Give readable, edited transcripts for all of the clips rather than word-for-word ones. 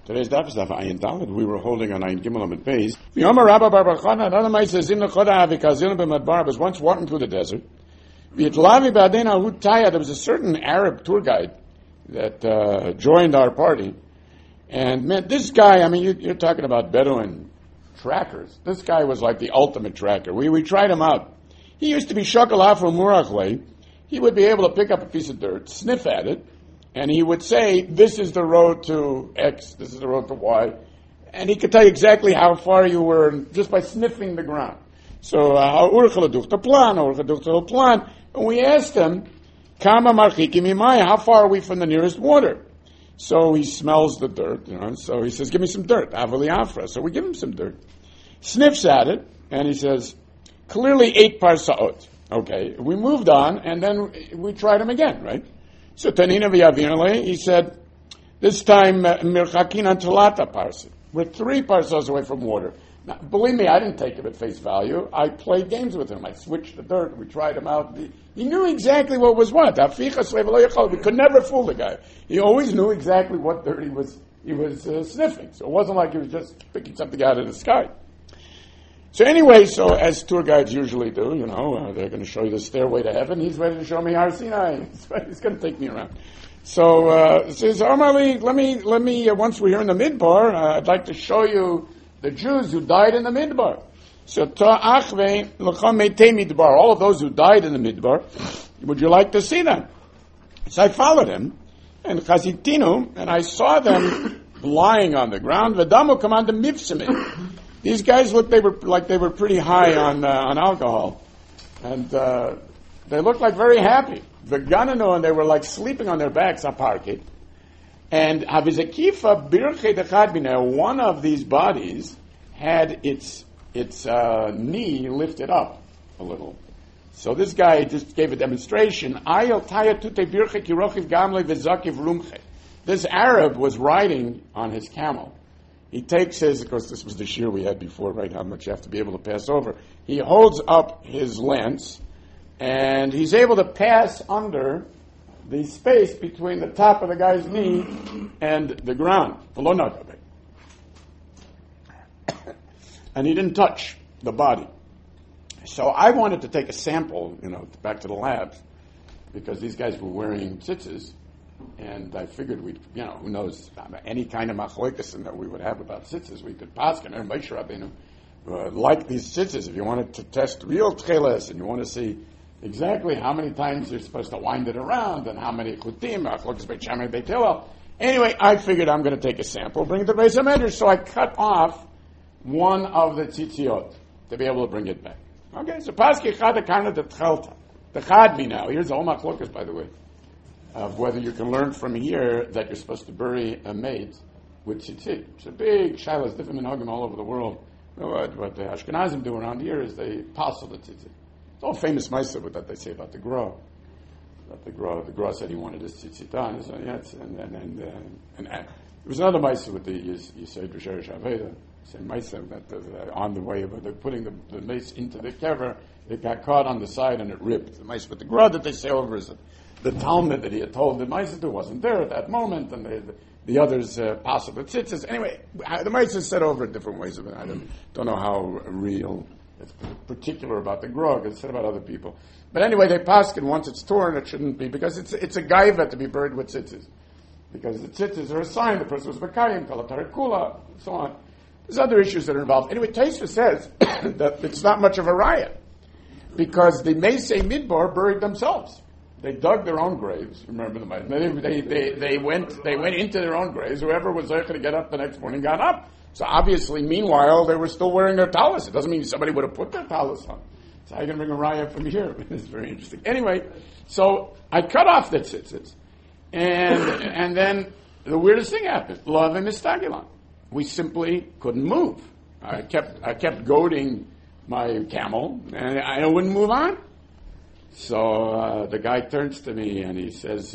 Today's daf is daf Ayin Daled. We were holding on Ayin Gimel and Beis. V'yomer Rabba Bar Bar Chana, another man says, Zim Nechoda Avikazil b'Madbar, was once walking through the desert. V'yitlavi b'adena Hutaya, there was a certain Arab tour guide that joined our party. And man, this guy, I mean, you're talking about Bedouin trackers. This guy was like the ultimate tracker. We tried him out. He used to be Shakalafro Murachle. He would be able to pick up a piece of dirt, sniff at it, and he would say, this is the road to X, this is the road to Y. And he could tell you exactly how far you were just by sniffing the ground. So, plan. And we asked him, Kama marchiki mimai, how far are we from the nearest water? So he smells the dirt, so he says, give me some dirt, avali afra. So we give him some dirt. Sniffs at it, and he says, clearly 8 parsaot. Okay, we moved on, and then we tried him again, right? So Tanina v'yavirle, he said, this time, mirchakin talata parsa. We're 3 parsos away from water. Now, believe me, I didn't take him at face value. I played games with him. I switched the dirt. We tried him out. He knew exactly what was what. We could never fool the guy. He always knew exactly what dirt he was sniffing. So it wasn't like he was just picking something out of the sky. So anyway, so as tour guides usually do, they're going to show you the stairway to heaven. He's ready to show me Har Sinai. He's going to take me around. So says, Omar, let me. Once we're here in the Midbar, I'd like to show you the Jews who died in the Midbar. So ta'achve l'cham metei Midbar. All of those who died in the Midbar, would you like to see them? So I followed him, and chazitinu, and I saw them lying on the ground. V'damu command the mivsimim. These guys looked they were pretty high on alcohol, and they looked like very happy. V'gananu, and they were like sleeping on their backs aparkit. And havizakifa birche dechad bina, one of these bodies had its knee lifted up a little. So this guy just gave a demonstration. Ayel taya tute birche kirochiv gamle v'zakiv rumche. This Arab was riding on his camel. He takes of course this was the shear we had before, right, how much you have to be able to pass over. He holds up his lance, and he's able to pass under the space between the top of the guy's knee and the ground. And he didn't touch the body. So I wanted to take a sample, back to the labs, because these guys were wearing tzitzis. And I figured we'd, who knows, any kind of machlokas that we would have about tzitzis, we could paskin. And Moshe Rabbeinu like these tzitzis. If you wanted to test real tcheles and you want to see exactly how many times you're supposed to wind it around and how many chutim, machlokas beit Shammai beit Hillel. Anyway, I figured I'm going to take a sample, bring it to Beis HaMedrash. So I cut off one of the tzitziot to be able to bring it back. Okay, so paski chad kind of the tchelta. The chad me now. Here's the whole machlokas, by the way, of whether you can learn from here that you're supposed to bury a maid with tzitzit. It's a big shilas, different minhagim all over the world. What the Ashkenazim do around here is they passel the tzitzit. It's all famous ma'aser that they say about the Gra. That the Gra said he wanted his tzitzit on. So yes, and there was another ma'aser with the Yisod B'Sherish Aveda. Same ma'aser that on the way of putting the mace into the kever, it got caught on the side and it ripped. The ma'aser with the Gra that they say over is the Talmud that he had told the Ma'aser wasn't there at that moment, and the others passed the tzitzis. Anyway, the Ma'aser said over different ways of it. I don't know how real, it's particular about the Grog, it's said about other people. But anyway, they passed, and once it's torn, it shouldn't be, because it's a gaiva to be buried with tzitzis. Because the tzitzis are a sign the person was Makayim, Kalatarikula, and so on. There's other issues that are involved. Anyway, Taisva says that it's not much of a riot, because the Meisei Midbar buried themselves. They dug their own graves. Remember the Ma'aser? They went into their own graves. Whoever was there to get up the next morning got up. So obviously, meanwhile, they were still wearing their talis. It doesn't mean somebody would have put their talis on. So how are you going to bring a raya from here? It's very interesting. Anyway, so I cut off the tzitzis, and then the weirdest thing happened. Love and mistagilan. We simply couldn't move. I kept goading my camel, and I wouldn't move on. So the guy turns to me and he says,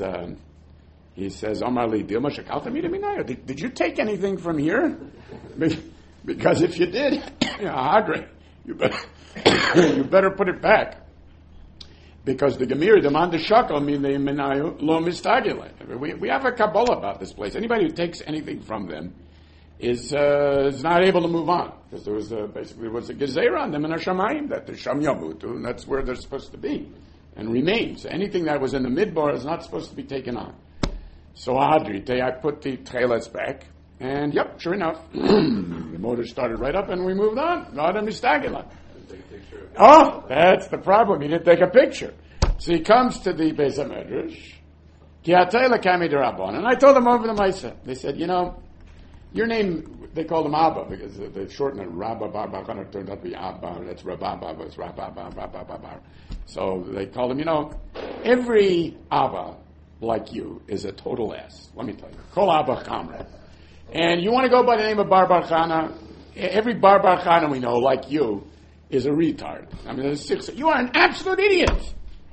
Omar Li, did you take anything from here? Because if you did, Hadri, you better put it back. Because the Gemir demand the shakel lo mistagile. We have a Kabbalah about this place. Anybody who takes anything from them is not able to move on because there was basically was a gezerah on them in Hashemayim that they're sham yamutu, and that's where they're supposed to be and remain. So anything that was in the midbar is not supposed to be taken on. So Hadrite, I put the tcheles back, and yep, sure enough, the motor started right up, and we moved on. Not a mistagila. Oh, that's the problem. He didn't take a picture. So he comes to the Beis HaMedrash. And I told them over the Maisa. They said, your name, they called him Abba because they shortened it. Rabba Bar Chana turned out to be Abba. That's Rabba. It's Rabba. So they called him, every Abba like you is a total ass. Let me tell you. Kol Abba Kamra. And you want to go by the name of Bar Chana? Every Bar Chana we know, like you, is a retard. I mean, there's 6. You are an absolute idiot.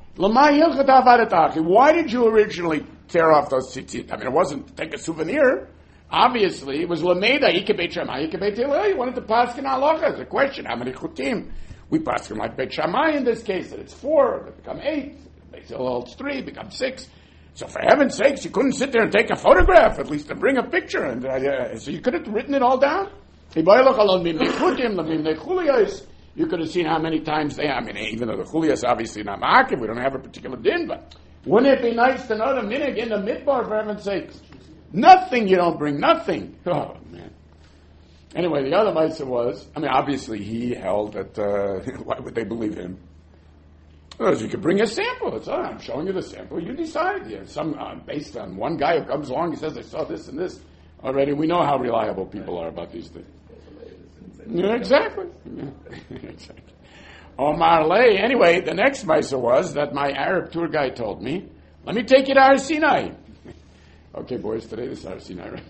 Why did you originally tear off those tzitzit? I mean, it wasn't take a souvenir. Obviously, it was Lameda, Ikebet Shammai, Ikebet Hillel. You wanted to pass in halacha. It's a question. How many chutim? We pass him like Bet Shammai in this case, that it's 4, it become 8, Bet Hillel it's 3, become 6. So for heaven's sakes, you couldn't sit there and take a photograph, at least to bring a picture. And so you could have written it all down. You could have seen how many times even though the Chulia is obviously not ma'akiv, we don't have a particular din, but wouldn't it be nice to know the minig in the midbar, for heaven's sakes? Nothing, you don't bring nothing. Oh, man. Anyway, the other Maisa was, obviously he held that, why would they believe him? Well, you could bring a sample. That's all. I'm showing you the sample. You decide. Based on one guy who comes along, he says, I saw this and this. Already, we know how reliable people are about these things. Yeah, exactly. Exactly. Omar Lay. Anyway, the next Maisa was that my Arab tour guide told me, let me take you to Har Sinai. Okay, boys, today this is Har Sinai, right?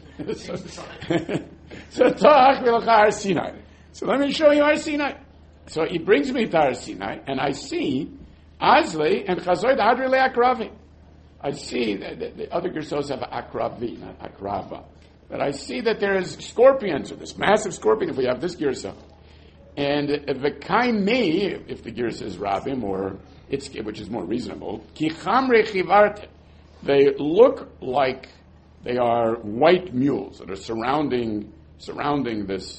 So Har Sinai. So let me show you Har Sinai. So he brings me to Har Sinai, and I see Azli and Chazoid Adri Le Akravi. I see that the other Gersos have Akravi, not Akrava. But I see that there is scorpions, or this massive scorpion, if we have this girsa. And v'kaim me, if the girsa is rabim, or it's which is more reasonable, ki chamre chivarte. They look like they are white mules that are surrounding this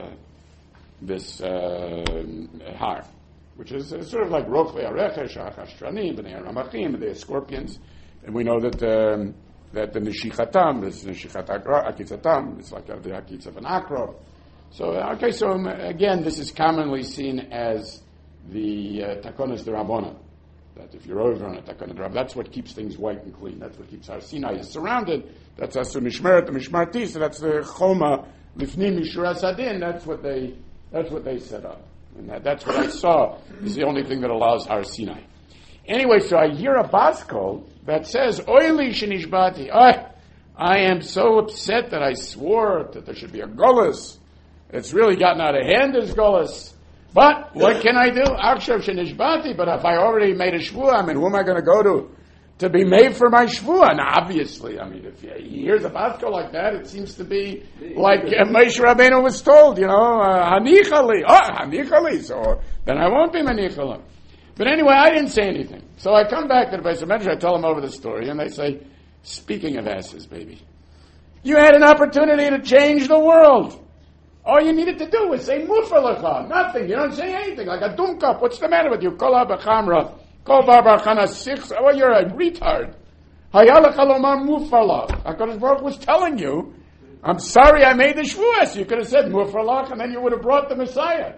har, which is sort of like rochle arecha, shach hashtranim, b'nei ramachim, they are scorpions, and we know that the nishichatam is nishichat akitzatam. It's like the akitz of an akro. So again, this is commonly seen as the takonas derabona. That if you're over on a takona derab, that's what keeps things white and clean. That's what keeps Har Sinai is surrounded. That's asu mishmeret, the mishmarti. So that's the choma lifnim mishura sadin. That's what they set up, and that's what I saw is the only thing that allows Har Sinai. Anyway, so I hear a baskol that says, Oili shenishbati. I am so upset that I swore that there should be a golus. It's really gotten out of hand, this golus. But what can I do? Akshav shenishbati. But if I already made a shvuah, who am I going to go to be made for my shvuah? And obviously, if he hears a baskol like that, it seems to be like Moshe Rabbeinu was told, hanichali. Hanichali. So then I won't be manichalim. But anyway, I didn't say anything. So I come back to the Beis HaMedrash, I tell them over the story, and they say, speaking of asses, baby, you had an opportunity to change the world. All you needed to do was say mufalacha. Nothing. You don't say anything. Like a dumkap. What's the matter with you? Kol ha-b'chamra. Kol bar-bar-chana six. Well, you're a retard. Hayalach alomar mufalach. HaKadosh Baruch was telling you, I'm sorry I made the shvuah. So you could have said mufalach, and then you would have brought the Messiah.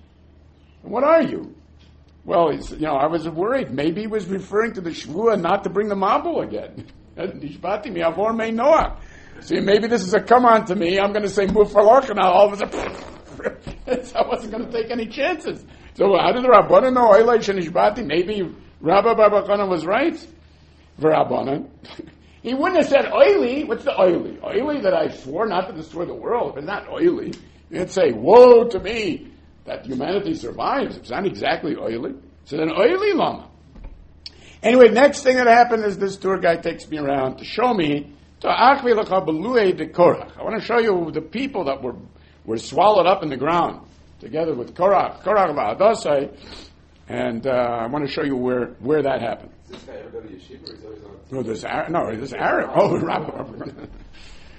And what are you? Well, I was worried. Maybe he was referring to the shvuah, not to bring the mabul again. Nishbati mi avor mei Noah. See, maybe this is a come on to me. I'm going to say mufalach, and all of a sudden, I wasn't going to take any chances. So how did the Rabbanan know? Oilei shenishbati. Maybe Rabbi Bar Chana was right. V'Rabbanan. He wouldn't have said oily. What's the oily? Oily that I swore not to destroy the world. If it's not oily, you'd say, woe to me that humanity survives. It's not exactly oily. So then oily lama. Anyway, next thing that happened is this tour guide takes me around to show me I want to show you the people that were swallowed up in the ground together with Korach v'Hadassah, and I want to show you where that happened. Does this guy ever go to yeshiva, or is he always on? This Arab. Oh,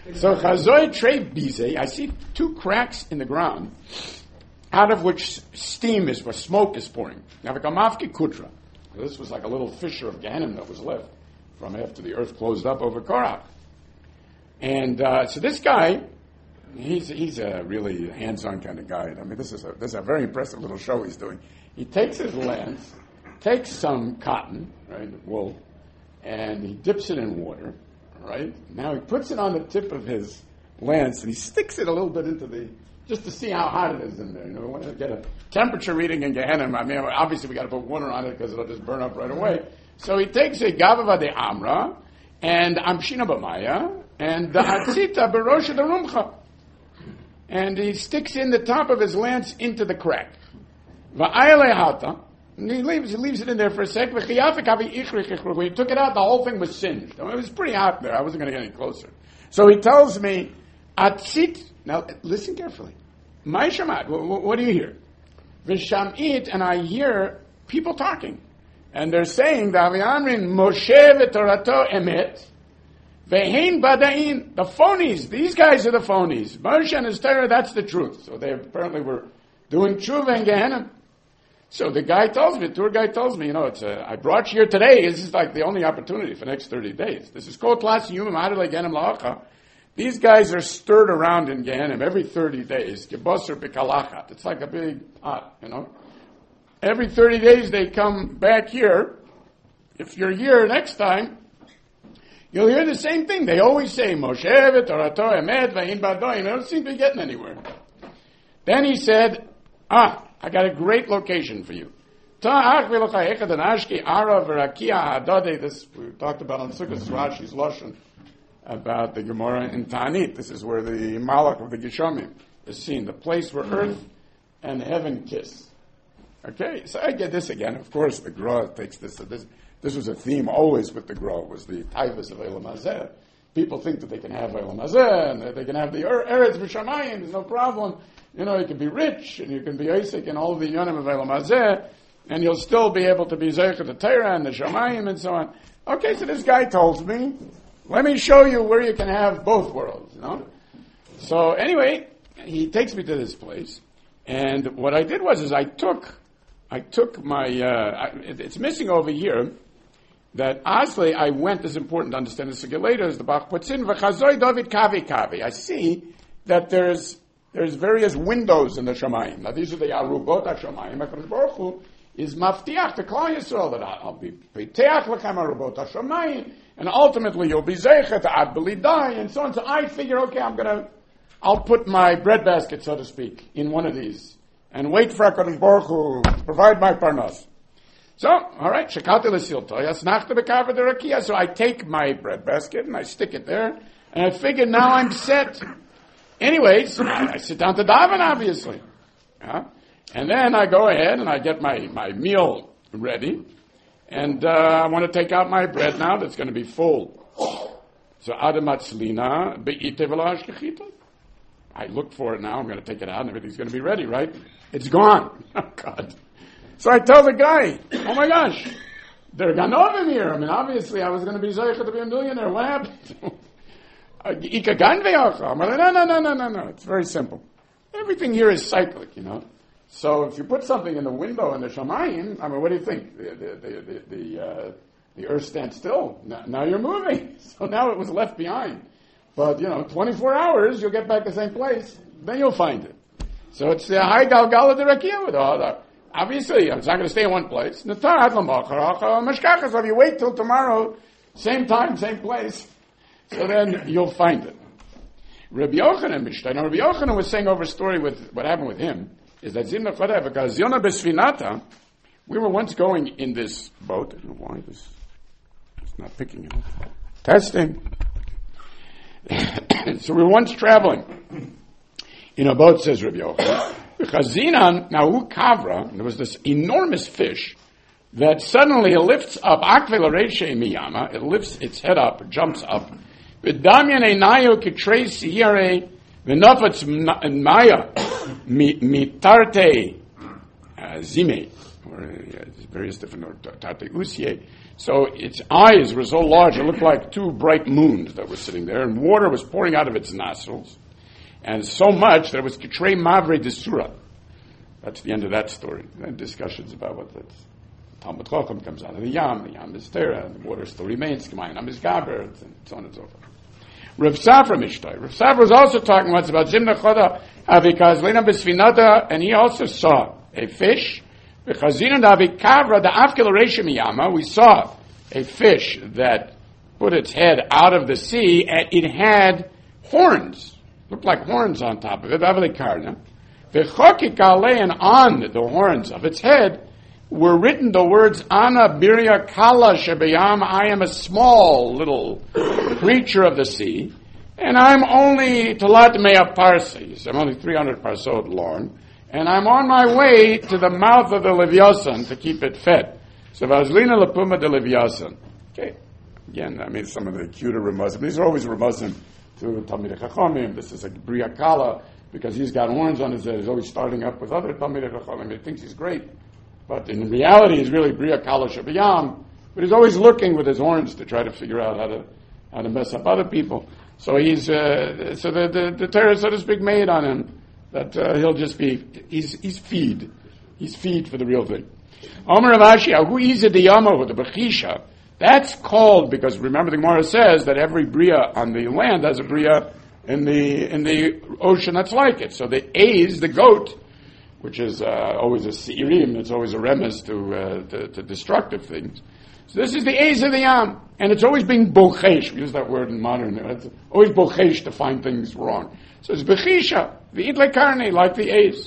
So Chazoi Trey Bize, I see two cracks in the ground, out of which steam is, where smoke is pouring. Now, Gamafki Kutra. This was like a little fissure of Gehenna that was left from after the earth closed up over Korach. And so this guy, he's a really hands-on kind of guy. I mean, this is a very impressive little show he's doing. He takes his lance, takes some cotton, right, wool, and he dips it in water, right? Now he puts it on the tip of his lance and he sticks it a little bit into just to see how hot it is in there. You know, we want to get a temperature reading in Gehenna. I mean, obviously we got to put water on it because it'll just burn up right away. So he takes a Gavava de Amra and Amshina B'maya and the Hatzita Berosha de Rumcha. And he sticks in the top of his lance into the crack. Va'ayale Hata. And he leaves it in there for a sec. When he took it out, the whole thing was singed. I mean, it was pretty hot there. I wasn't going to get any closer. So he tells me, Atzit. Now, listen carefully. My shamat, what do you hear? Vishamit, and I hear people talking. And they're saying, Daviamrin, Moshe v'torato emet, ve'hein badain, the phonies, these guys are the phonies. Moshe and his Torah, that's the truth. So they apparently were doing tshuva in Gehenna. So the tour guy tells me, I brought you here today. This is like the only opportunity for the next 30 days. This is Kol Tlas Yumim Adel Gehenim La'acha. These guys are stirred around in Gehenna every 30 days. Gebosser B'kalachat. It's like a big pot, Every 30 days they come back here. If you're here next time, you'll hear the same thing. They always say, Moshe v'torato emet v'hin b'adoim. They don't seem to be getting anywhere. Then he said, I got a great location for you. This we talked about on Sukkot Rashi's Lashon about the Gemara in Ta'anit. This is where the Malach of the Geshomim is seen, the place where earth and heaven kiss. Okay, so I get this again. Of course, the Gra takes this. This was a theme always with the Gra, was the Taivas of Eilam Hazeh. People think that they can have Eilam Hazeh, and that they can have the Eretz V'Shamayim, there's no problem. You can be rich, and you can be Isaac and all the Yonim of Eilam Hazeh, and you'll still be able to be Zeichet the Torah and the Shamayim and so on. Okay, so this guy tells me, let me show you where you can have both worlds, So anyway, he takes me to this place, and what I did was I took my, it's missing over here, that Asli, I went, this is important to understand this again later, as the Bach puts in, V'chazoi David kavi kavi. I see that there's various windows in the Shamayim. Now these are the Arubot HaShamayim. HaKadosh Baruch Hu is maftiach to Klal Yisrael that I'll be Peiteach Lechem Arubot HaShamayim, and ultimately you'll be Zeichet Ad B'lidai, and so on. So I figure, okay, I'll put my breadbasket, so to speak, in one of these, and wait for HaKadosh Baruch Hu to provide my parnas. So, all right, Shekati L'silto, Yasnachta B'Kavod Rakia. So I take my breadbasket and I stick it there, and I figure now I'm set. Anyways, I sit down to daven, obviously. And then I go ahead and I get my meal ready. And I want to take out my bread now that's going to be full. So, Adamatzlina, Be'ite V'la Ashkechita. I look for it now. I'm going to take it out and everything's going to be ready, right? It's gone. Oh, God. So I tell the guy, oh, my gosh, they're ganovim here. I mean, obviously, I was going to be Zeichet to be a millionaire. What happened? No. It's very simple. Everything here is cyclic, So if you put something in the window in the Shamayim, I mean, what do you think? The earth stands still. Now you're moving. So now it was left behind. But, 24 hours, you'll get back to the same place. Then you'll find it. So it's the high Galgala de Rakia with all that. Obviously, it's not going to stay in one place. If you wait till tomorrow, same time, same place, so then you'll find it. Rabbi Yochanan was saying over a story with what happened with him, is that Zimna Chodev, because Yonah Besfinata, we were once going in this boat. I don't know why it's not picking it up. Testing. So we were once traveling in a boat, says Rabbi Yochanan. Chazinan Nahu Kavra, there was this enormous fish that suddenly lifts up, Akvel Reishe Miyama, it lifts its head up, jumps up, V'damyan Einayo Kitrei Siyare, V'nafetz Maya Mitarte Zime. or various different tate usye. So its eyes were so large, it looked like two bright moons that were sitting there, and water was pouring out of its nostrils, and so much that it was kitrei mavre desura. That's the end of that story. And discussions about what that's. Talmud Chacham comes out of the Yam is Tera, and the water still remains, K'mayim is Gaber, and so on and so forth. Rav Safra Mishtay. Rav Safra was also talking once about Zimna Choda Avikazlina Besfinata, and he also saw a fish. V'chazina Avikavra, the Afkil Reishim Yama, we saw a fish that put its head out of the sea, and it had horns, looked like horns on top of it, Avalikarna. V'chokik alei, and on the horns of its head, were written the words, Ana Birya Kala Shebayam, I am a small little creature of the sea, and I'm only Talat Mea Parsis, I'm only 300 parsot long, and I'm on my way to the mouth of the Leviathan to keep it fed. So Vazlina Lapuma de Leviathan. Okay, again, I mean, some of the cuter Ramazim, these are always Ramazim to Talmidei Chachamim, this is a Birya Kala, because he's got horns on his head, he's always starting up with other Talmidei Chachamim, he thinks he's great. But in reality, he's really Bria Kala Shabbayam. But he's always looking with his horns to try to figure out how to mess up other people. So he's the Torah, so to speak, made on him that he'll just be he's feed for the real thing. Omer Avashi Ahu Iza Diyamahu the Bechisha. That's called because remember the Gemara says that every Bria on the land has a Bria in the ocean that's like it. So the A's, the goat, which is always a seirim, it's always a remez to destructive things. So this is the Eis of the Yam, and it's always being bochesh. We use that word in modern. It's always bochesh to find things wrong. So it's bechisha, the idle like the Eis.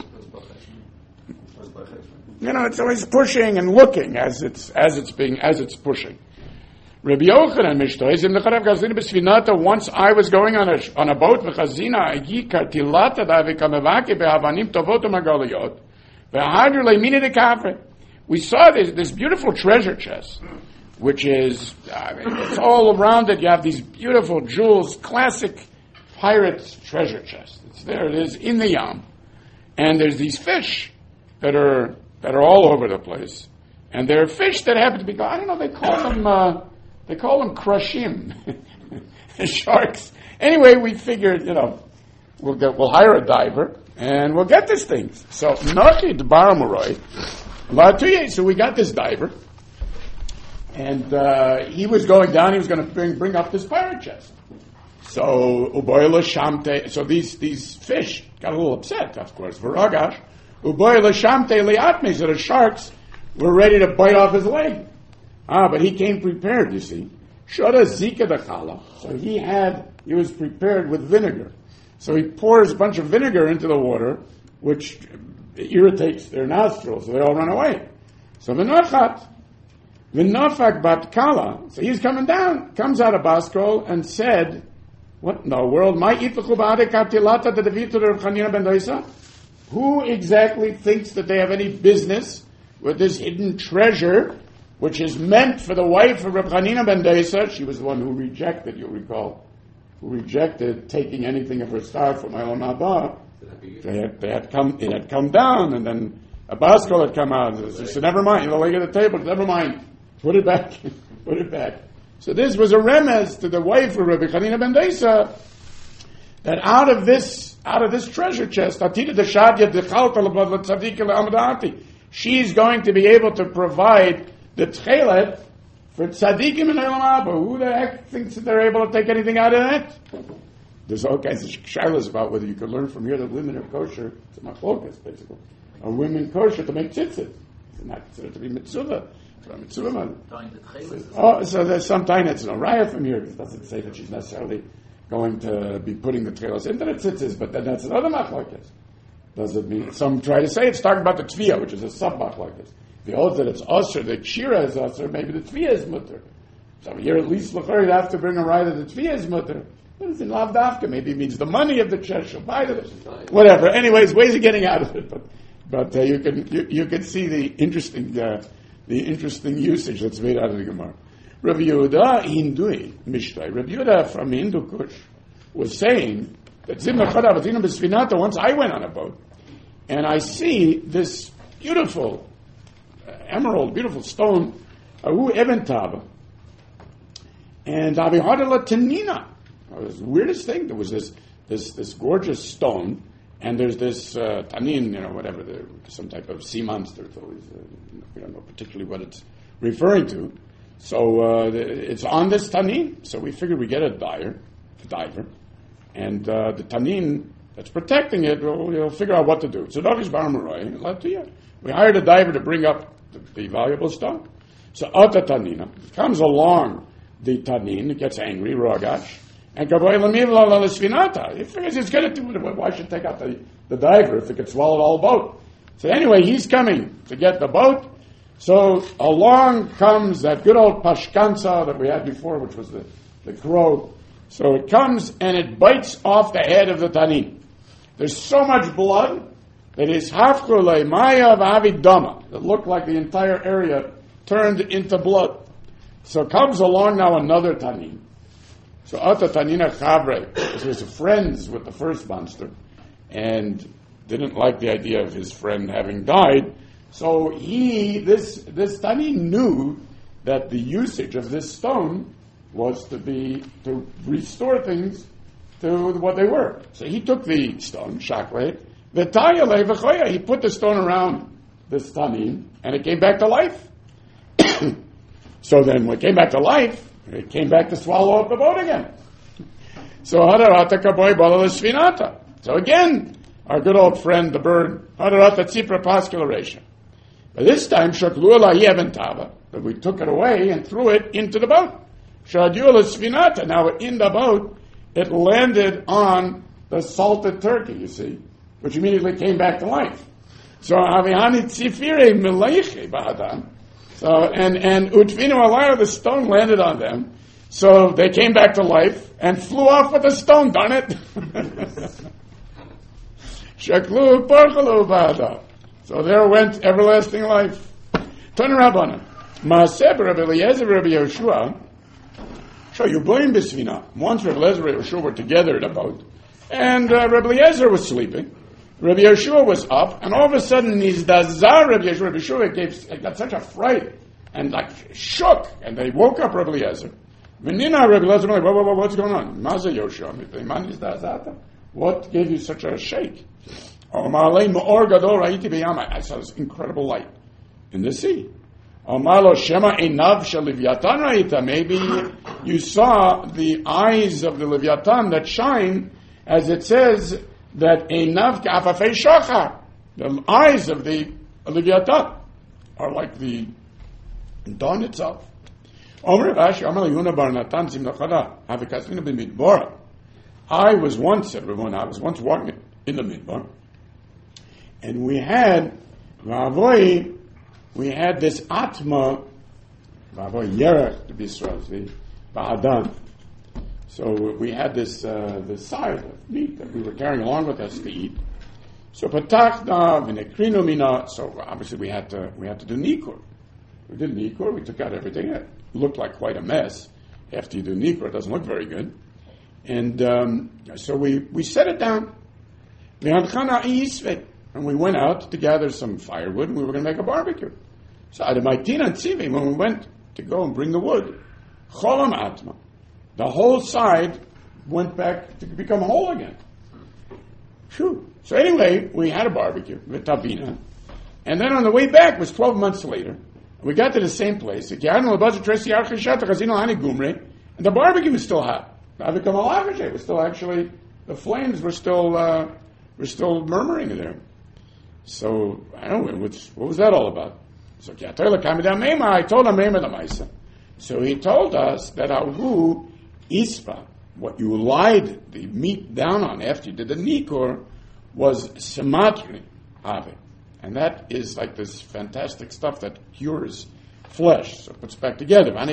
You know, it's always pushing and looking as it's pushing. Rabbi Yochanan Mishtois in the Charav Gazlina B'Sfinata. Once I was going on a boat v'Chazina Yikar Tilata Davikamevake beHavanim Tovot U'Magaliot veHadru Leimini DeKavre. We saw this beautiful treasure chest, which is it's all around it. You have these beautiful jewels, classic pirates treasure chest. There it is in the Yam, and there's these fish that are all over the place, and there are fish that happen to be. I don't know. They call them krushim, sharks. Anyway, we figured, we'll hire a diver and we'll get these things. So Nochi Baramuroi, so we got this diver, and he was going down. He was going to bring up this pirate chest. So Uboyla Shamte. So these fish got a little upset, of course. Varagash Uboyla Shamte Leatme. So the sharks were ready to bite off his leg. But he came prepared, you see. Shoda Zika Dakala. So he was prepared with vinegar. So he pours a bunch of vinegar into the water, which irritates their nostrils, so they all run away. So Vinafak Bat Kala. So he's coming down, comes out of Baskol and said, what in the world? Who exactly thinks that they have any business with this hidden treasure, which is meant for the wife of Reb Chanina ben Dosa? She was the one who rejected, you'll recall, taking anything of her star from Olam Haba. It had come down, and then a Baskol had come out. She said, never mind, the leg of the table, never mind. Put it back. Put it back. So this was a remez to the wife of Reb Chanina ben Dosa, that out of this treasure chest, she's going to be able to provide the tchelet for tzaddikim in Olam Haba. Who the heck thinks that they're able to take anything out of that? There's all kinds of shilas about whether you can learn from here that women are kosher. It's a machlokas, basically. Are women kosher to make tzitzit? It's not considered to be mitzvah. So there's some time it's no raya from here. It doesn't say that she's necessarily going to be putting the tchelos into the tzitzis, but then that's another machlokas. Does it mean? Some try to say it's talking about the tviyah, which is a sub-machlokas. If he holds that it's usher, the kshira is usher, maybe the tviyah is mutter. So here at least l'chor you have to bring a raya that the tviyah is mutter. But it's in lavdafka. Maybe it means the money of the church. Whatever. Anyways, ways of getting out of it. But you can see the interesting usage that's made out of the Gemara. Rabbi Yehuda Hindui Mishtay. Rabbi Yehuda from Hindu Kush was saying that Zimna Chadav Atina B'Sfinata. Once I went on a boat and I see this beautiful emerald, beautiful stone, Ahu Eben Tava. And Avihadala Tanina. It was the weirdest thing. There was this gorgeous stone, and there's this tanin, whatever, some type of sea monster. It's always, we don't know particularly what it's referring to. So it's on this tanin. So we figured we get a diver, and the tanin that's protecting it will figure out what to do. So Davish Bar Maroy, we hired a diver to bring up the valuable stone. So Ata Tanina comes along the tanin, it gets angry, Rogash, and he figures he's going to do it. Why should take out the diver if it could swallow the whole boat? So anyway, he's coming to get the boat. So along comes that good old Pashkansa that we had before, which was the crow. So it comes and it bites off the head of the tanin. There's so much blood that is hafkule maya v'avidama. It looked like the entire area turned into blood. So comes along now another tanin. So Ata Tanina Chabre was friends with the first monster and didn't like the idea of his friend having died. So this tanin knew that the usage of this stone was to restore things to what they were. So he took the stone, Shakle, V'tayale v'choya. He put the stone around this tanin and it came back to life. So then when it came back to life, it came back to swallow up the boat again. So Hadarata Kaboy Balala Svinata. So again, our good old friend, the bird, Hadarata Tzipra Pascularation. But this time, Shaklula Yeventava, that we took it away and threw it into the boat. Shadula Svinata. Now in the boat, it landed on the salted turkey, you see, which immediately came back to life. So Avihani Tzifire Mileiche Bahadan. So, and Utvinu Alayah, the stone landed on them. So they came back to life and flew off with the stone, darn it. Shaklu Parchalu Bada. So there went everlasting life. Turn around on him. Maaseh Rabbi Eliezer, Rabbi Yehoshua. So you blame Bisvina. Once Rabbi Eliezer and Yehoshua were together in a boat, and Rabbi Eliezer was sleeping. Rabbi Yehoshua was up, and all of a sudden, Nizdazar Rabbi Yehoshua got such a fright, and shook, and they woke up Rabbi Eliezer. Menina Rabbi Eliezer, like, what's going on? Maza Yehoshua, what gave you such a shake? I saw this incredible light in the sea. Maybe you saw the eyes of the Leviathan that shine, as it says, that einav ka'afafei shachar, the eyes of the Leviathan are like the dawn itself. I was once, everyone, walking in the midbar, and we had this atma, yerach to be Israeli, ba'adan. So we had this side of meat that we were carrying along with us to eat. So patachna v'nekrinu mina. So obviously we had to do nikur. We did nikur. We took out everything. It looked like quite a mess. After you do nikur, it doesn't look very good. And so we set it down. And we went out to gather some firewood, and we were going to make a barbecue. So Adamaitina and Tzivi, when we went to go and bring the wood, cholam atma, the whole side went back to become whole again. Phew. So anyway, we had a barbecue with Tabina, and then on the way back, it was 12 months later, we got to the same place, and the barbecue was still hot. It was still actually, the flames were still murmuring there. So, I don't know, what was that all about? So, I told him the Maisa. So he told us that Ahu Ispa, what you lied the meat down on after you did the Nikur, was Samatri Ave. And that is like this fantastic stuff that cures flesh. So it puts back together. And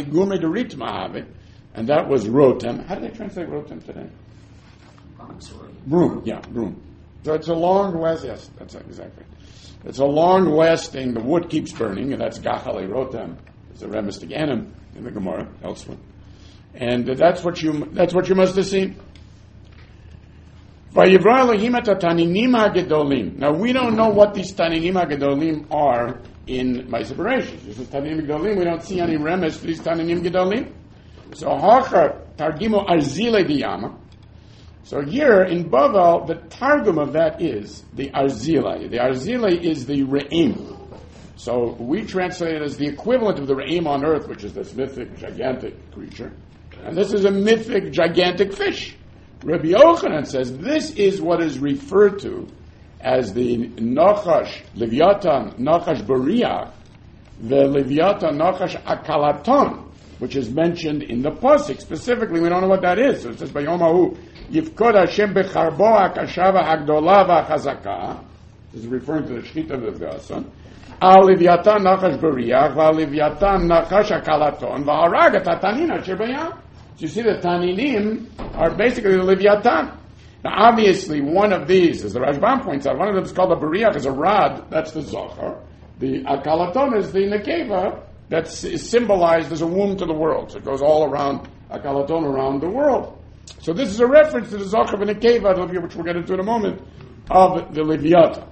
that was Rotem. How do they translate Rotem today? Broom, yeah, broom. So it's a long-lasting, yes, that's exactly. It's a long-lasting, the wood keeps burning, and that's Gachale Rotem. It's a remistic anim in the Gemara, elsewhere. And that's what you must have seen. Now we don't know what these Taninim HaGedolim are in Ma'aser Bereshis. This is Tananim Gedolim. We don't see any remes for these Tananim Gedolim. So Hacher Targimo Arzile Diyama. So here in Bavel, the Targum of that is the Arzile. The Arzile is the Re'im. So we translate it as the equivalent of the Re'im on earth, which is this mythic, gigantic creature. And this is a mythic, gigantic fish. Rabbi Yochanan says this is what is referred to as the Nachash, Leviathan, Nachash Bariach, the Leviathan, Nachash Akalaton, which is mentioned in the Pasuk. Specifically, we don't know what that is. So it says, Bayomahu, Yifkod Hashem Becharbo HaKashava HaGdola VaChazaka. This is referring to the Shechita of the Leviathan. Al Leviathan Nachash Bariach, Val Leviathan Nachash Akalaton, Va'arag Et HaTanina Shebayam. So you see the Taninim are basically the Leviathan. Now obviously one of these, as the Rashbam points out, one of them is called a Bariach, is a rod, that's the Zohar. The Akalaton is the Nekeva, that's symbolized as a womb to the world. So it goes all around, Akalaton around the world. So this is a reference to the Zohar of Nekeva, which we'll get into in a moment, of the Leviathan.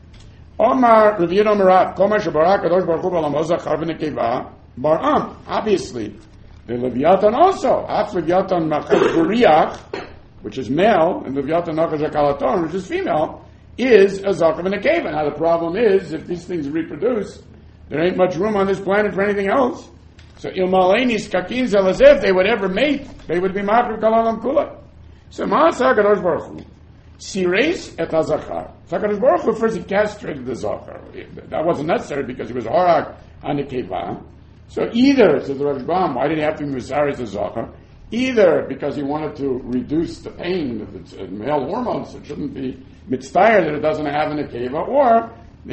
Omar, Revi'id Omerat, Koma Shabarak, Kadosh Baruch Hu B'Olam Zachar V'Nekeva, Bar'am. Obviously, the Leviathan also, Af Leviathan Nachash Bariach, which is male, and Leviathan Nachash Akalaton, which is female, is a Zachar V'Nekeva. Now the problem is, if these things reproduce, there ain't much room on this planet for anything else. So Ilmaleni Skakin Zelazeh, if they would ever mate, they would be Ma'achiv Kalalam Kula. So Ma'aseh Kadosh Baruch Hu, Sireis et HaZachar. So HaKadosh Baruch Hu first he castrated the Zachar. That wasn't necessary because he was Horak on the Keva. So either, says the Rashbam, why did he have to be Misaris the Zachar? Either because he wanted to reduce the pain of its male hormones, so it shouldn't be mitzvah that it doesn't have an Keva, or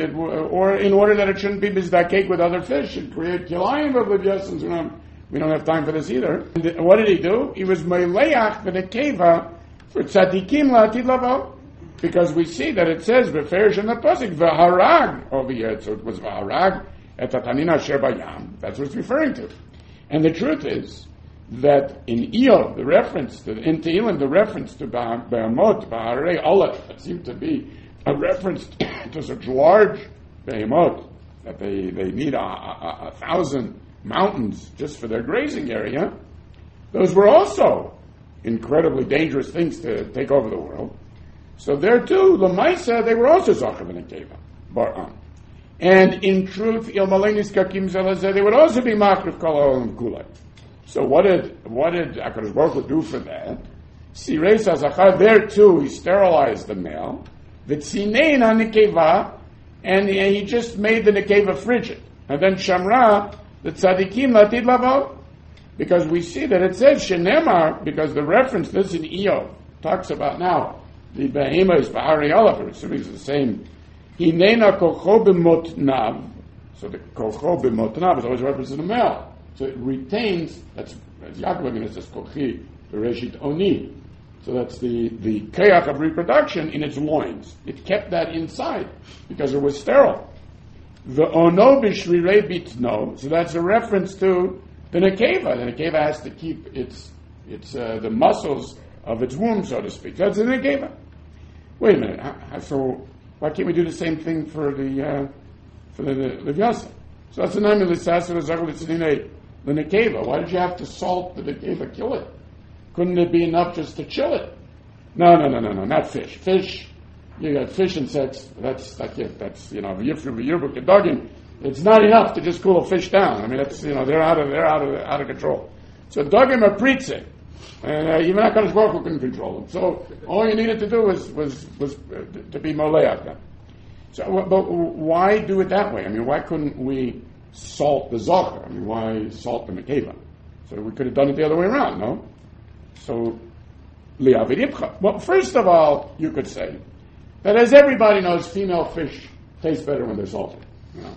in order that it shouldn't be mizdakek with other fish and create kilayim of Leviathans. We don't have time for this either. And what did he do? He was Meleach with a Keva for tzadikim la'atid lavo, because we see that it says beferish in the pasuk v'harag over here, so it was v'harag et hatanina asher bayam. That's what it's referring to. And the truth is that in Eov, the reference to in Tehillim, the reference to behemoth v'harei olah, that seemed to be a reference to such large behemoth that they need a 1,000 mountains just for their grazing area. Those were also incredibly dangerous things to take over the world. So there too, Lamaisa, they were also Zachav and Nekeva, Bar'am. And in truth, Il Malenis Kakim Zelazeh, they would also be Makrif Kol and Kulai. So what did HaKadosh Baruch Hu do for that? Sireis HaZachar, there too, he sterilized the male. V'tzinein HaNekeva, and he just made the Nekeva frigid. And then Shamra, the Tzadikim Latid Lavo, because we see that it says Shenemar, because the reference this in Eov talks about now the Behema is Bahari Olav, assuming it's the same. Hinena Kocho B'motnav, so the Kocho B'motnav is always referenced in the male, so it retains. That's as Yaakov says Kochi Bereshit Oni, so that's the Kayach of reproduction in its loins. It kept that inside because it was sterile. The Ono B'Shrirei Bitno, so that's a reference to the Nekeva. The Nekeva has to keep its the muscles of its womb, so to speak. That's the Nekeva. Wait a minute. So why can't we do the same thing for the Leviathan? So that's the name of the Sasser the Nekeva. Why did you have to salt the Nekeva, kill it? Couldn't it be enough just to chill it? No, not fish. Fish, you got fish and sex. That's it. That's from the yearbook of Duggan. It's not enough to just cool a fish down. I mean, that's they're out of control. So Duggan are preaching, and even HaKadosh Baruch Hu couldn't control them. So all you needed to do was to be moleach. So, but why do it that way? I mean, why couldn't we salt the Zohar? I mean, why salt the Nekeva? So we could have done it the other way around, no? So li'avid ibcha. Well, first of all, you could say that as everybody knows, female fish taste better when they're salted.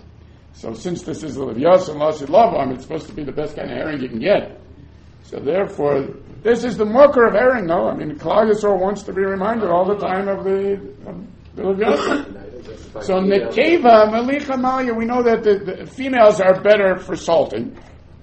So since this is the Leviathan Lasid Lavam, it's supposed to be the best kind of herring you can get. So therefore, this is the marker of herring, no? I mean, Klal Yisrael wants to be reminded all the time of the Leviathan. So Nekeva, Melicha Malya, we know that the females are better for salting.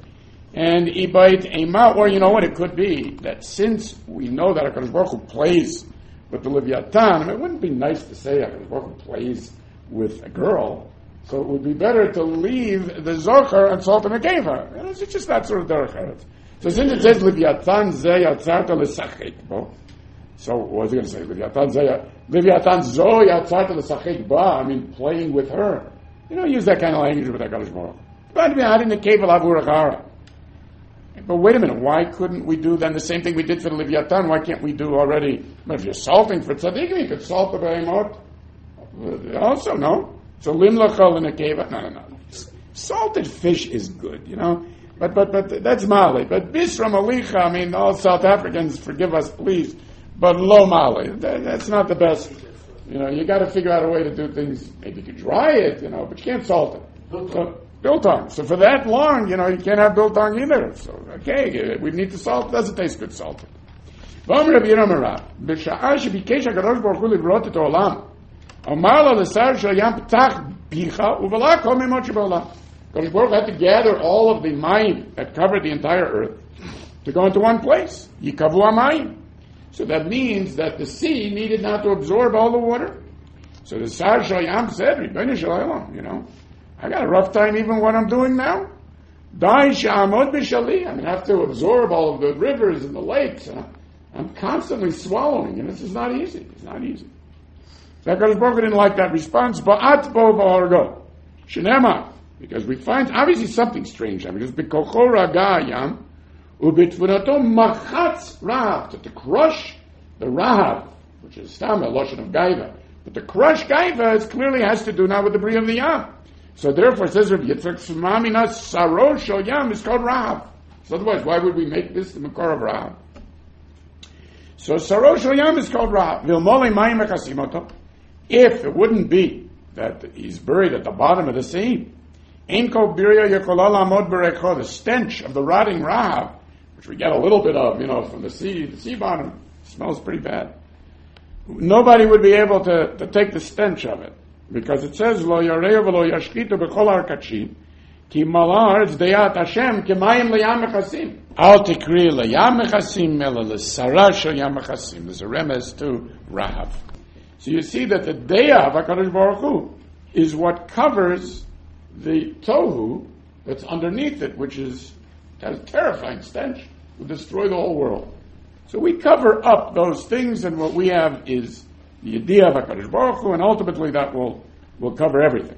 And Ibait Ema, or you know what, it could be that since we know that HaKadosh Baruch Hu plays with the Leviathan, I mean, it wouldn't be nice to say HaKadosh Baruch Hu plays with a girl. So it would be better to leave the Zocher and salt the Nekeva. And it's just that sort of derech eretz. So since it says Leviathan ze yatzarta l'sachek bo, so what was he going to say? Leviathan zo yatzarta l'sachek ba. I mean, playing with her. You don't use that kind of language with HaKadosh Baruch Hu. But wait a minute, why couldn't we do then the same thing we did for the Leviathan? Why can't we do already? But if you're salting for tzaddikim, you could salt the behemoth. Also, no. So lim lachol in a cave. No. Salted fish is good, you know. But that's Mali. But bisra malicha, I mean, all South Africans, forgive us, please. But lo Mali, that's not the best. You know, you got to figure out a way to do things. Maybe you could dry it, you know, but you can't salt it. So, biltong. So for that long, you know, you can't have biltong either. So, okay, we need to salt. It doesn't taste good salted. Kadosh Baruch had to gather all of the mayim that covered the entire earth to go into one place. Yikavu hamayim. So that means that the sea needed not to absorb all the water. So the Sar Shayam said, Ribbono Shel Olam, you know, I got a rough time even what I'm doing now. Dai Sha'amod B'Shali. I have to absorb all of the rivers and the lakes. I'm constantly swallowing, and this is not easy. It's not easy. So HaKadosh Baruch Hu didn't like that response. Ba'at bo ba'orgo. Shenema. Because we find obviously something strange. Because B'kocho raga yam u'bitvunato machatz rahav. To crush the rahav, which is stam a lotion of gaiva. But the crush gaiva clearly has to do now with the bria of the yam. So therefore, it says Rabbi Yitzchak, Mamina Saro Shel Yam is called Rahav. So otherwise, why would we make this the Makor of Rahav? So Saro Shel Yam is called Rahav. Vilmole Mayim Echasimoto. If it wouldn't be that he's buried at the bottom of the sea, Ein Kol Birya Yekola Lamod Berecho, the stench of the rotting Rahav, which we get a little bit of, you know, from the sea bottom, smells pretty bad. Nobody would be able to take the stench of it. Because it says, Lo yareu v'lo yashchitu b'chol har-kachim, ki malar zdeyat Hashem kemayim leyam mechasim. Al tikri leyam mechasim ela l'sara shel yam mechasim. There's a remez to Rahav. So you see that the Deya of HaKadosh Baruch Hu is what covers the tohu that's underneath it, which has a terrifying stench, will destroy the whole world. So we cover up those things, and what we have is the idea of HaKadosh Baruch Hu, and ultimately that will cover everything.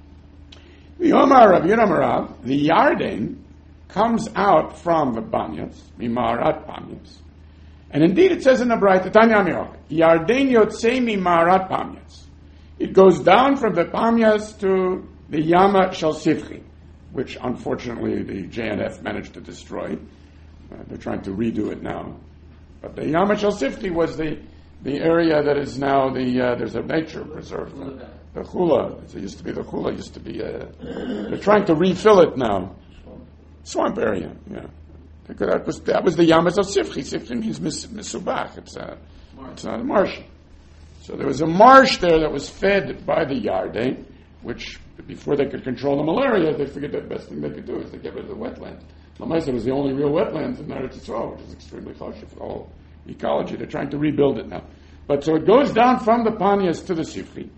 The Omar Rav Yonah the Yarden comes out from the Banyas, Mimarat Banyas. And indeed it says in the Braita, Tanya Amirok, Yarden Yotzei Mimarat Banyas. It goes down from the Banyas to the Yama Shel Sifchi, which unfortunately the JNF managed to destroy. They're trying to redo it now. But the Yama Shel Sifchi was the area that is now there's a nature preserve. The Chula, it used to be the Chula, they're trying to refill it now. Swamp area, yeah. That was the Yamas of Sifchi. Sifchi means Misubach. It's a marsh. So there was a marsh there that was fed by the Yarden, which before they could control the malaria, they figured the best thing they could do is to get rid of the wetland. Lamaisa was the only real wetlands in Eretz Yisrael, which is extremely harsh for the whole ecology. They're trying to rebuild it now. But so it goes down from the Panyas to the Sifchi.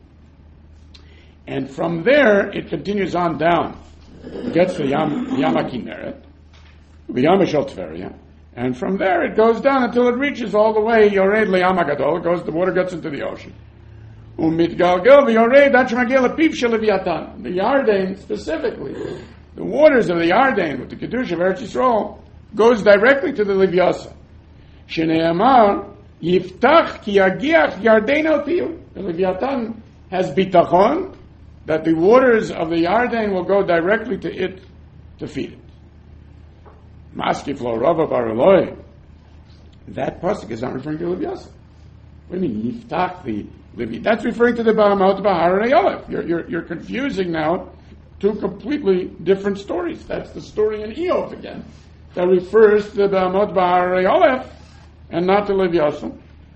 And from there, it continues on down. It gets to Yama Kinneret, the Yama Shel Tveria. And from there, it goes down until it reaches all the way, Yored LeYama Gadol. The water gets into the ocean. Umitgalgel v'yored ad shemagel lepiv shel Leviathan. The Yarden, specifically, the waters of the Yarden, with the Kedusha of Eretz Yisrael, goes directly to the Leviathan. Shneimar yiftach ki yagiach Yarden el piu. The Leviathan has bitachon that the waters of the Yarden will go directly to it to feed it. Maskif lo Rava bar Eloi. That pasuk is not referring to Leviathan. What do you mean yiftach the Leviathan? That's referring to the Bahamot Bahar Aleph. You're confusing now two completely different stories. That's the story in Eov again that refers to the Bahamot Bahar Aleph and not to Leviathan.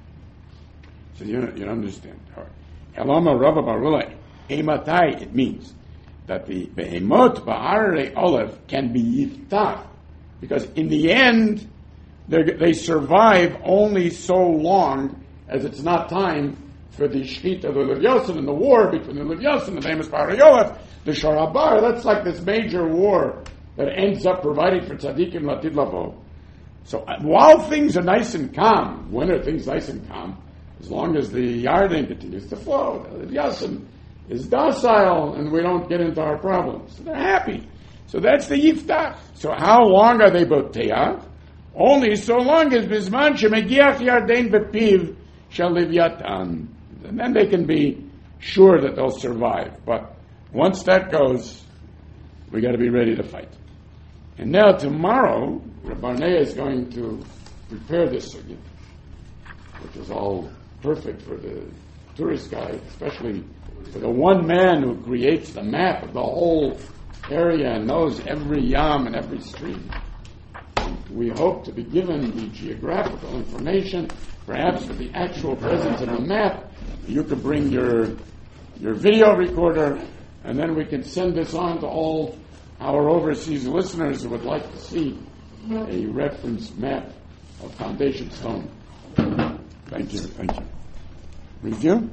So you don't understand. Elama Rava bar Eloi. Ematai, it means that the Behemot Ba'arei Olev can be yiftach, because in the end, they survive only so long as it's not time for the Shechita of the Lev Yosef and the war between the Lev Yosef and the famous Parayolef, the Sharabar. That's like this major war that ends up providing for Tzaddikim Latid Lavo. So while things are nice and calm, when are things nice and calm? As long as the Yarden continues to flow, the Lev Yosef is docile and we don't get into our problems. So they're happy. So that's the Yiftach. So how long are they Boteach? Only so long as Bizman Shemegiach Yarden Bepiv Shel Leviatan. And then they can be sure that they'll survive. But once that goes, we got to be ready to fight. And now tomorrow, Rabbi Barnea is going to prepare this again, which is all perfect for the tourist guide, especially for the one man who creates the map of the whole area and knows every yam and every stream. We hope to be given the geographical information, perhaps with the actual presence of a map. You could bring your video recorder, and then we can send this on to all our overseas listeners who would like to see a reference map of Foundation Stone. Thank you. Review?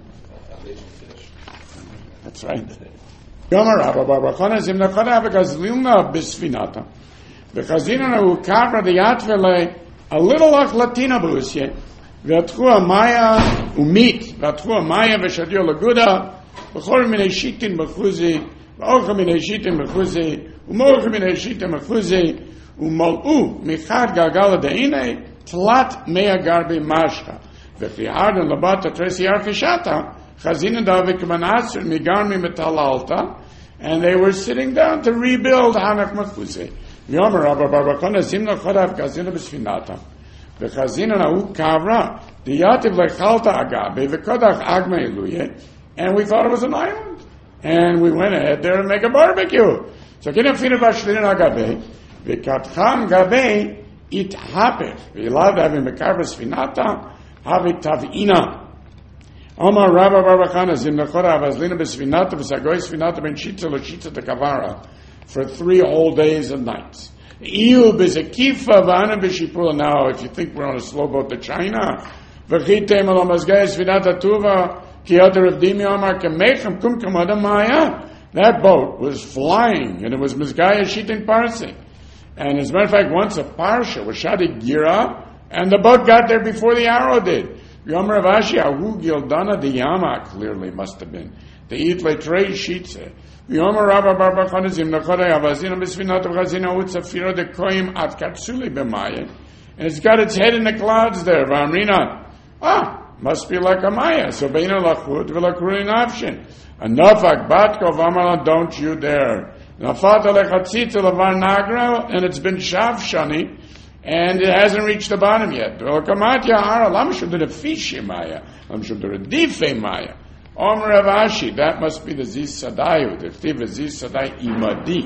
That's right. Yomer Rabba Bar Chana Zimnachana V'Gazlilna B'Sfinata V'Chazina Ukavra D'Yatvele a little ach Latina B'Usye V'Atchu Amaya Umit V'Atchu Amaya V'Shadio Laguda V'Chor Minei Shitin B'Chuzi V'Ocha Minei Shitin B'Chuzi U'Mocha Minei Shitin B'Chuzi U'Mol'u Michad Galgala De'ine Tlat Mea Garbi Mashka V'Chihardan Labata Tresi Arkishata Chazina Davik Manasir Migarmi Metalalta, and they were sitting down to rebuild Hanach Machuse. Yomer Rabba Barbakona Zimna Chodav Chazina B'Sfinata. The Chazina Na'u Kavra, the Yativ Lechalta Agabe, the Kodach Agma Eluye, and we thought it was an island. And we went ahead there and make a barbecue. So Kina Fina Bashlin Agabe, the Katcham Gabe, it happened. We allowed to have him Mekavra Sfinata, have it Tavina. Omar Rabba Barbachana Zimnachora Avazlina Besvinata Besagoy Svinata Ben Shitza Loshitza Tekavara for 3 whole days and nights. Iu Bezakifa Vana Beshipula. Now, if you think we're on a slow boat to China, Vachite Malomazgay Svinata Tuva Kiyata Ravdimi Omar Kamechem Kum Kamada Maya. That boat was flying, and it was Mizgaya Shitin Parsi. And as a matter of fact, once a Parsha was Shadi Gira, and the boat got there before the arrow did. Yomer Avashi Ahu Gildana the Yama clearly must have been. The Itle Trey Shitze. Yomer Rabba Barbachana Zimnachore Avazina Bisvinat Chazina Utzafira de Koim at Katsuli B'Maya. And it's got its head in the clouds there. Vamrina. Must be like a Maya. So Beina Lachut V'Lakuri Nafshin. Anafak Batko Vamala, don't you dare. Nafata Lechatzita Lavar Nagra, and it's been Shavshani. And it hasn't reached the bottom yet. That must be the Ziz Sadayu. The Chtiv is Ziz Sadai Imadi.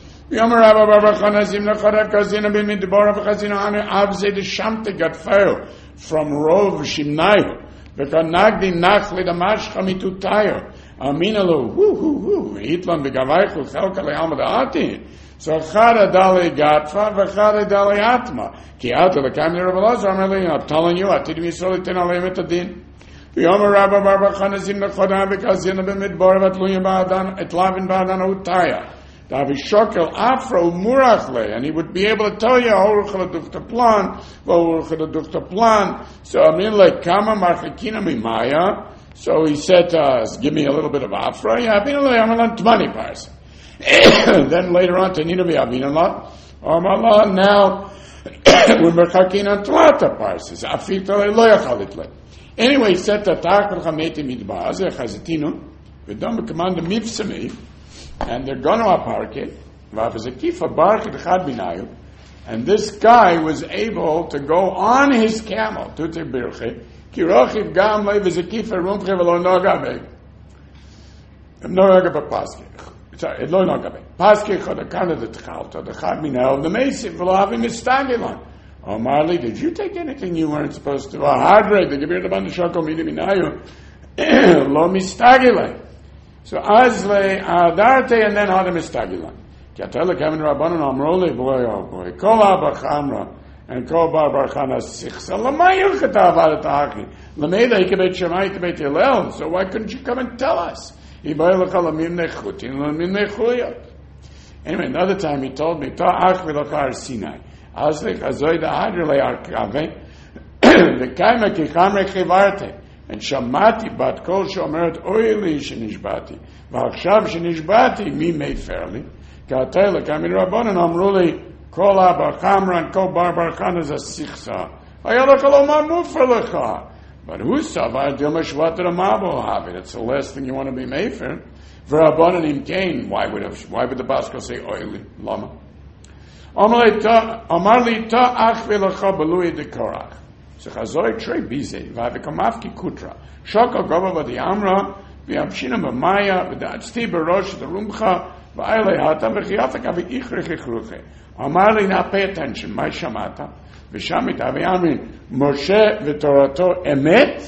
From Rov Shimnayu. Vekanagdi Nachli the Mashcha Mitutayo. Aminalu, Hitlan Begavaichu, Chelkale Almadaati. So Chara Dali Gatfa, Vachara Dali Atma. Ki Ata the Kamir of Allah, I'm telling you, Atidim Yisrael Tenale Metadin. The Omer Rabba Barba Chanazim the Chodam, because in the Midbar of Atluya Badan, Etlavin Badan Utaya. Davi Shokel Afro Murachle, and he would be able to tell you, Orchel Dukta Plan, Orchel Dukta Plan. So I mean, like Kama Marchikina Mimaya. So he said to us, give me a little bit of Afra. Yeah, I'm on 20 parts. Then later on, Tanina Biavinallah, Omala, now we're Merchakin on Tlata parses. Afita Loyachalitle. Anyway, he said to Takal Hameti Midbaz, Chazatino, Vidam command the Mivsami, and they're going to aparke, Vafazakifa Barkit Chad Binayu, and this guy was able to go on his camel, Tute Birche, Kirochiv Gam Le Vizakifa Rumche Velo Nogabe. Nogabe Paske. Sorry, Lo Nogabe. Paske Chodakana the Tchalta, the Chad Binayu, the Mason, Velohavi Mistagilan. Oh, Marley, did you take anything you weren't supposed to? Hadre, the Gebir Laban Shako Minayu, Lo Mistagile. So Azle Adarte and then Hada Mistagila. Katela Kevin Rabbanon Amroli, boy, oh boy. Kola Bachamra. and Kol Bar Chana Sichsa. L'mayil Chetav Adataki. L'meida Ikebet Shemai Ikebet Hillel. So why couldn't you come and tell us? Anyway, another time he told me, Ta'ach v'lochar Sinai. Azlich azoy da'adr le'arkave. V'kaima kichamre chivarte. And shamati bat kol shomeret oili shenishbati. V'achshav shenishbati mi meferli. Ka'atei l'kamin rabbanon amru li kol bar chamran kol bar chana zasichsa. Hayalach alomar mufer lecha. But who savar dilma shvat ramabo have it? It's the last thing you want to be made for. V'rabonim kain. Why would the Basco say oili lama? Amar li ta'ach v'lecha belui dekorach. So chazoi trei bize v'avikamaf ki kutra. Shaka gova v'di amra v'yamshina b'maya v'da'atzti b'rosh v'rumcha v'ayle hata v'chiyafak v'ichrech ichruche. Amar li now pay attention. My shamata v'shamit v'yamrin Moshe v'torato emet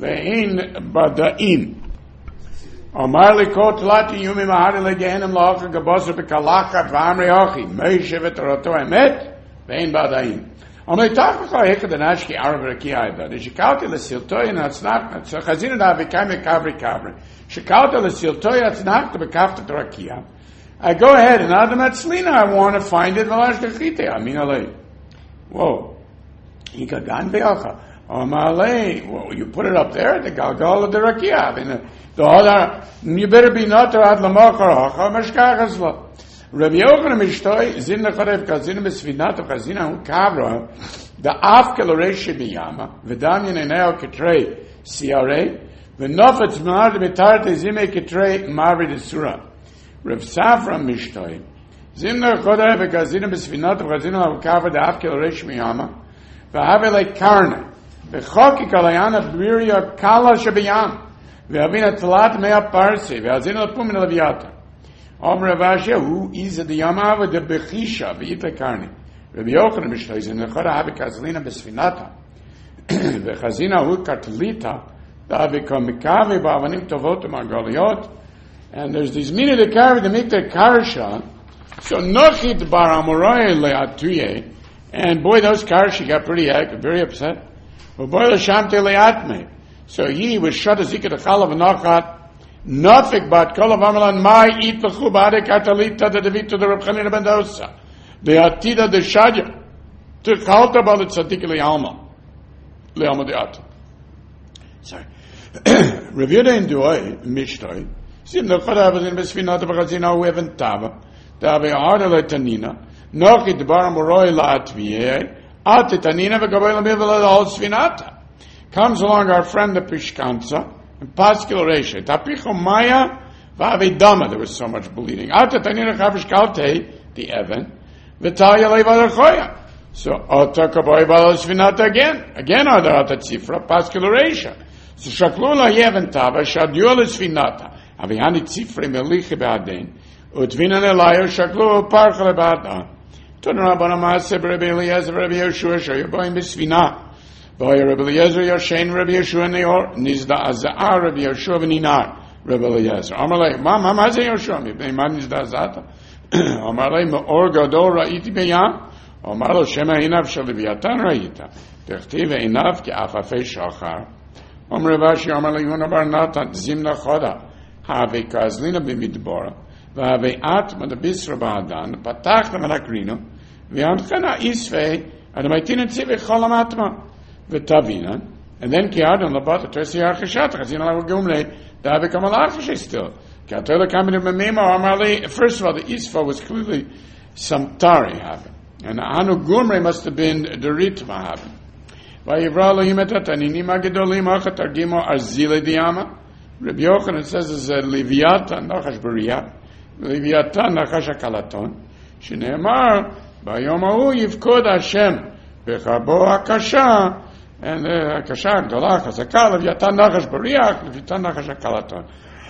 v'ein bada'im. Amar li ko tlati yumi mahari legehenim la'ocha gabosa b'kalachat v'amri ochi. Moshe v'torato emet v'ein bada'im. Amar li tachlecha hekad anashki arav raki aida. Shikalti l'siltoi n'atznach. So chazina da v'kayme kavri kavri. Shikalti l'siltoi atznach b'kaftat rakia. I go ahead and Adam Atzlina, I want to find it. V'lash dechite. Amin alei. Whoa. Ikagan ve'ocha. Well, you put it up there, the Galgal of the Rakia. I mean, the other, you better be not ad lamachar hacha, mashkachas lo. Rabbi Yochanan mishtoi, zin lecharev kazina besvinat of kazina hu kavra, the af keloresh biyama, v'damyan eneo ketrei siarei, v'nofetz ma'ad betarte zime ketrei marid esura. Rav Safra mishtoi, zin lecharev kazina besvinat of kazina hu kavra, the af keloresh biyama, v'havele karne, v'choki kalayana b'riya kala shabiyam, v'havina talat mea parsi, v'hazina l'pum in leviata. Om Ravashia, who is the Yamav de Bechisha, V'yita Karni. Rabbi Yochanan Mishtoi, in the Chora Havi Kazlina Besfinata, V'chazina hu Kartlita, Da V'komikavi Ba'avanim Tovot Margaliot, and there's these mini de Kavi, the Mikta Karsha, so Nochit Bar Amorai Le'atuye, and boy, those Karshi got very upset. But boy, L'shamte Le'atme. So he was shut as he could have Chalav Nochat, Nafik bat kol avamelan mai it lechubade katalita de David to the Reb Chanina ben Dosa. The atida de shadya to chalta bal tzadik le'alma le'alma de'ata. Sorry. Reviewed in duay mishtoi. Sim the chada was in besfinata b'chazina hu even tava. Dave arda le'tanina. Nochit bar moroi la'atviye. Ate tanina v'gabay l'mivel al sfinata. Comes along our friend the Pishkanza. Pascular Tapicho Maya Vavidama, there was so much bleeding. Atatanina Chavish Kalte, the Evan, Vitalia Levadachoya. So Otakaboy Balas Vinata again are the Atatzifra, Pascularation. So Shaklula Yevan Tava, Shadualis Vinata, Avihani Tzifre Meliche Baden, Utvinan Elayo Shaklu Parkle Bada. Tunarabana Sebrebi Eliezer Rabbi Yeshua, Shoyaboy Bisvina. Boy, Rabbi Eliezer, Yoshein, Rabbi Yeshua, Neor, Nizda Azar, Rabbi Yeshua, V'ninar, Rabbi Eliezer. Amalei, Mama, Mazay Yeshua, B'neiman Nizda Azata. Amalei, Me'or Gadol Ra'iti B'yam. Amalei, Shema Inav Shaliviatan Ra'ita. Techtiv Inav Ke'afafei Shachar. Rabashi, Amalei, Yunabar Natan, Zimna Choda. Have Kazlina B'midbora. V'ave Atma, the Bisra Ba'adan, Patach the Malakrino. V'yamchana Isvei, Adamaitin Tzivei Cholam Atma. V'tavinan, and then ki'adon labat tersi archashat chazina lagumle da become a lachash still. Katola coming in memema amali. First of all, the isfa was clearly some tari having, and anu gumre must have been the ritma having. Vayivra lohimetat anini magedolim achatargimo arzile diama. Rabbi Yochanan says is a leviatan nachash b'riyah, leviatan nachash akalaton. Shneimar bayomahu yivkod Hashem bechabo hakasha. And Akashak, Dolach, Zakal, Yatan Nachash Bariach, Yatan Nachash Akalaton.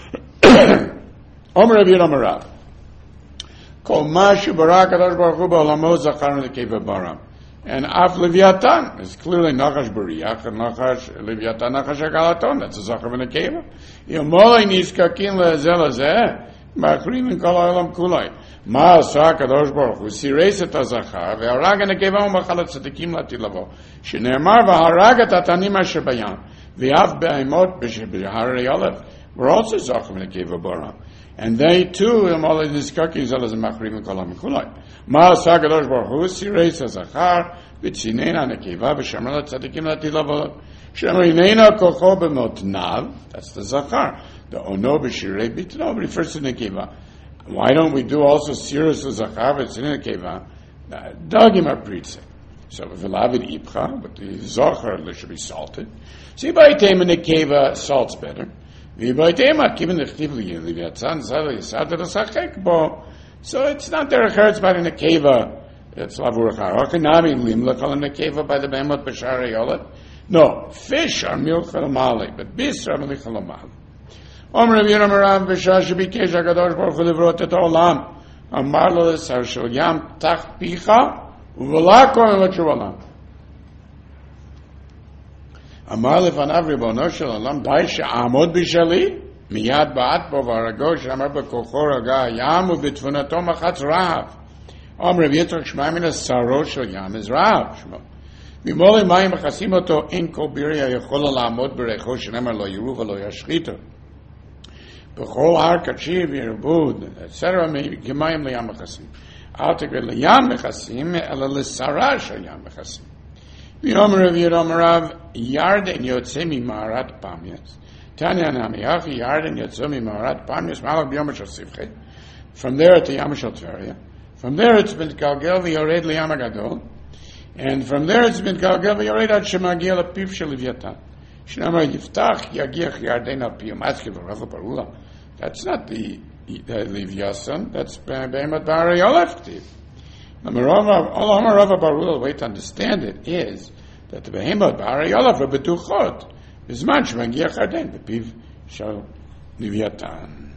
Omer Rabbi Yomarav. Kol Mashu Barak Adosh Baruch Hu Ba'olamo Zachar Nekeva Baram. And Af Leviatan is clearly Nachash Bariach and Nachash Leviatan Nachash Akalaton. That's a Zachar Nekeva. Yomolai Niskakin Le'ezel Azeh, Machrim and Kol Ha'olam Kulai. מה עשה הקדוש ברוך הוא? סירס את הזכר, והרג הנקבה ומאכל הצדיקים לעתיד לבוא. שנאמר, והרג את התנים אשר בים, ואף בהמות בהרי א', were also זכר ונקבה בעולם. And they too, הם all נזקקים זה לזה מחריבים כל המכולי. מה עשה הקדוש ברוך הוא? סירס הזכר, וצינן הנקבה, ושמר לצדיקים לעתיד לבוא. שאמר, הננה כוחו במותניו, that's the זכר. The ono b'shirei bitno refers to nekeva. Why don't we do also sirus l'zachar v'tzinin nekeva? Dagim are preaching. So v'lavid ipcha, but the zachar should be salted. See, b'aytema nekeva salt's better. V'aytema given the chtiv l'yatzan zayla yisad l'sachek bo. So it's not derech eretz by the nekeva. It's lavur achar. Ochanami limlach al nekeva by the behemot b'sharei olet. No, fish are milchal mali, but bis are milchal mali. Omer Rabbi Yehuda Marav בשעה שביקש הקדוש ברוך הוא לברוא את העולם, אמר לו לשר של ים תחת פיך ובלע כל מבקשו עולם. אמר לפניו ריבונו של עולם, די שעמוד בשלי, מיד בעט בו והרגו, שאמר בכוחו רגע הים ובתבונתו מחץ רעב. אומר רבי יצחק שמע מן השרו של ים, אז רעב שמו. ממולי מים מכסים אותו, אין כל ביריה יכולה לעמוד בריחו, שנאמר לא יראו ולא ישחיתו. בכל הר קדשי וירבוד, etc. כמים לים מכסים. אל תקרא לים מכסים, אלא לשרה של ים מכסים. ויאמר רבי יהודה אמר ירדן יוצא ממערת פמיוס. תניא נמי הכי ירדן יוצא ממערת פמיוס, מהלך ביום של סבכי. From there to ים של טבריה. From there it's been מתגלגל ויורד לים הגדול. And from there it's been מתגלגל ויורד עד שמגיע לפיו של לוויתן. שנאמר יפתח יגיח ירדן על פיו. מצקי ורבא ברולה. That's not the Leviathan, that's Behemoth Bari Aleph Ktiv. All Rava Barula, the way to understand it is that the Behemoth Bari Aleph are Betuchot. Bizman Shemagiach Arden, the Piv Shal Leviathan.